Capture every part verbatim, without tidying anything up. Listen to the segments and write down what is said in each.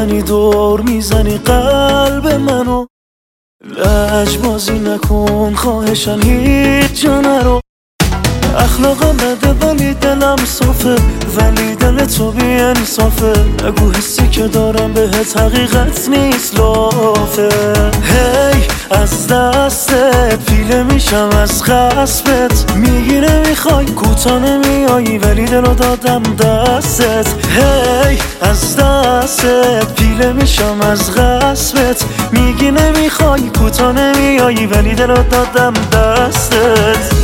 میزنی دور میزنی قلب منو، لجبازی نکن خواهشن هیچ جا نرو. اخلاقم بده ولی دلم صافه، ولی دل تو بی انصافه. نگو حسی که دارم بهت حقیقت نیست لافه. هی از دستت پیله میشم از خصبت، میگی نمیخوای کوتا نمیایی ولی دلو دادم دستت. هی از دستت پیله میشم از غصبت، میگی نمیخوای کوتا نمیایی ولی دلو دادم دستت.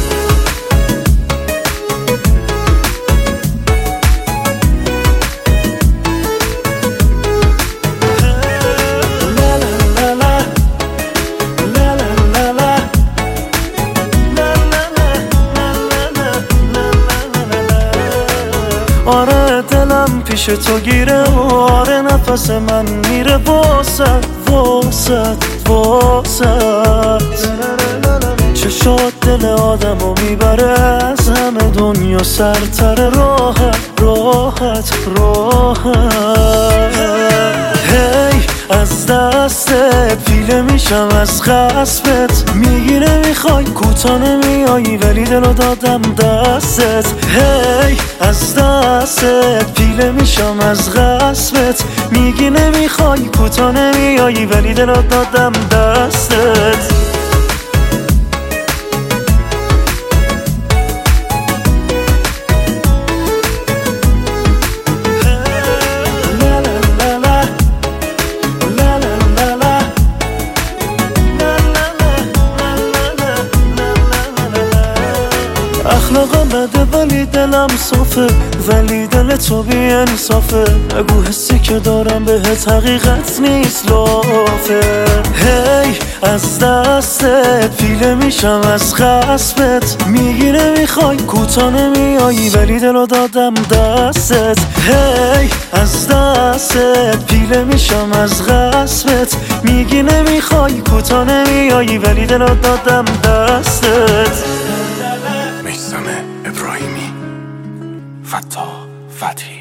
آره دلم پیش تو گیره، آره نفس من میره واسد واسد واسد. چشات دل آدمو میبره از همه دنیا سرتر، راحت راحت راحت. هی از دستت پیله میشم از خصبت، میگی نمیخوای کوتا نمیایی ولی دلو دادم دستت. هی از دستت پیله میشم از غصبت، میگی نمیخوای کوتا نمیایی ولی دلو دادم دستت. اخلاقم بده ولی دلم صافه، ولی دل تو بی انصافه. نگو حسی که دارم بهت حقیقت نیست لافه. هی از دستت پیله میشم از خصبت، میگی نمیخوای کوتا نمیایی ولی دلو دادم دستت. هی از دستت پیله میشم از غصبت، میگی نمیخوای کوتا نمیایی ولی دلو دادم دستت. میثم ابراهیمی، فتاح فتحی.